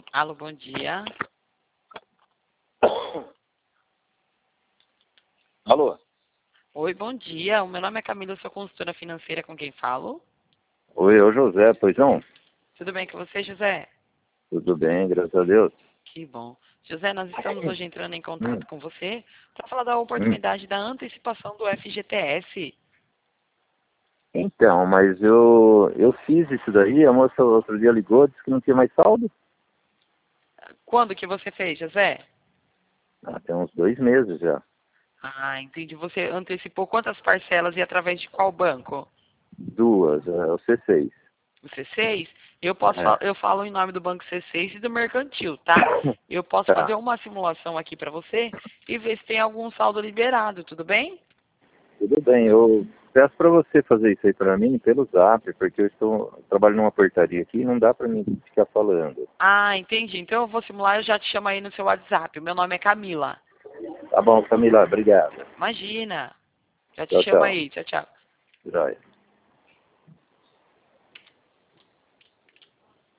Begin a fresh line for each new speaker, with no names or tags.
Alô, bom dia.
Alô?
Oi, bom dia. O meu nome é Camila, eu sou consultora financeira, com quem falo?
Oi, é o José, pois não?
Tudo bem com você, José?
Tudo bem, graças a Deus.
Que bom. José, nós estamos hoje entrando em
Hum,
contato com você para falar da
hum.
oportunidade da antecipação do FGTS.
Então, mas eu fiz isso daí, a moça outro dia ligou, disse que não tinha mais saldo.
Quando que você fez, José?
Tem uns 2 meses já.
Ah, entendi. Você antecipou quantas parcelas e através de qual banco?
Duas, é o C6.
O C6?
É.
Eu falo em nome do Banco C6 e do Mercantil, tá? Eu posso fazer
Tá,
uma simulação aqui para você e ver se tem algum saldo liberado, tudo bem?
tudo bem. Eu peço para você fazer isso aí para mim pelo Zap, porque eu trabalho numa portaria aqui e não dá para mim ficar falando.
Ah, entendi. Então eu vou simular e eu já te chamo aí no seu WhatsApp. O meu nome é Camila.
Tá bom, Camila, obrigado.
Imagina. Já te
Tchau,
chamo
tchau.
aí. Tchau, tchau.
Joia.